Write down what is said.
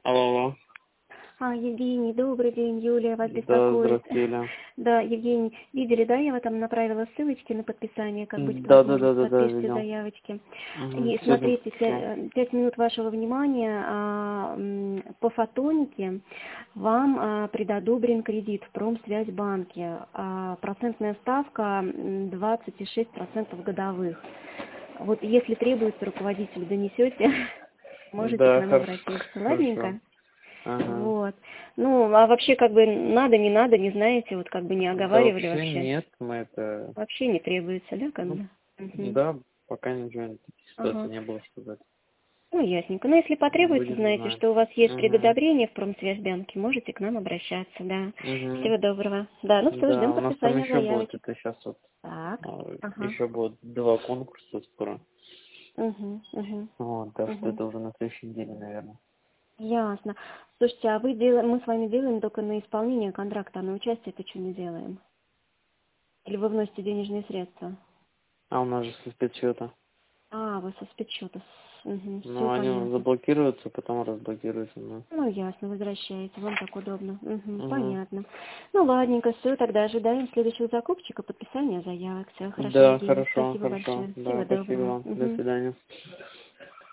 Алло, алло. Евгений, добрый день, Юлия вас Да, беспокоит. здравствуйте, Юля. Да, Евгений, видели, да, я вам там направила ссылочки на подписание, как будет Да, возможность, подпишите видел. заявочки. Угу. И Сегодня смотрите, пришло. 5 минут вашего внимания, по фотонике вам предодобрен кредит в Промсвязьбанке. Процентная ставка 26% годовых. Вот если требуется, руководителю донесете, можете к Да, нам обратиться. хорошо. Ладненько? Ага. Вот. Ну, а вообще, как бы, надо, не знаете, вот как бы не Да оговаривали вообще вообще. нет, мы это... Вообще не требуется, да, как Ну, бы? Мгм. да, пока ничего, ситуации Ага. не было сказать. Ну, ясненько. Но если потребуется, Будем знаете, знать. что у вас есть Угу. предодобрение в Промсвязьбанке, можете к нам обращаться, да. Угу. Всего доброго. Да, ну что, Да, ждем у нас там подписания еще будет, заявочек. это сейчас вот, Так. Ага. еще будет 2 конкурса скоро. Угу, угу, Вот, так что угу. это уже на следующей неделе, наверное. Ясно. Слушайте, а мы с вами делаем только на исполнение контракта, а на участие-то что не делаем? Или вы вносите денежные средства? А у нас же со спецсчета. Вы со спецсчета. Все Ну, они понятно. заблокируются, потом разблокируются. Ну. Ну, ясно, возвращаете. Вам так удобно. Угу. Понятно. Ну, ладненько, все, тогда ожидаем следующего закупщика, подписания заявок. Все, хорошо, Да, Евгений. хорошо, Спасибо хорошо. большое. Да, Всего спасибо доброго. вам. До свидания.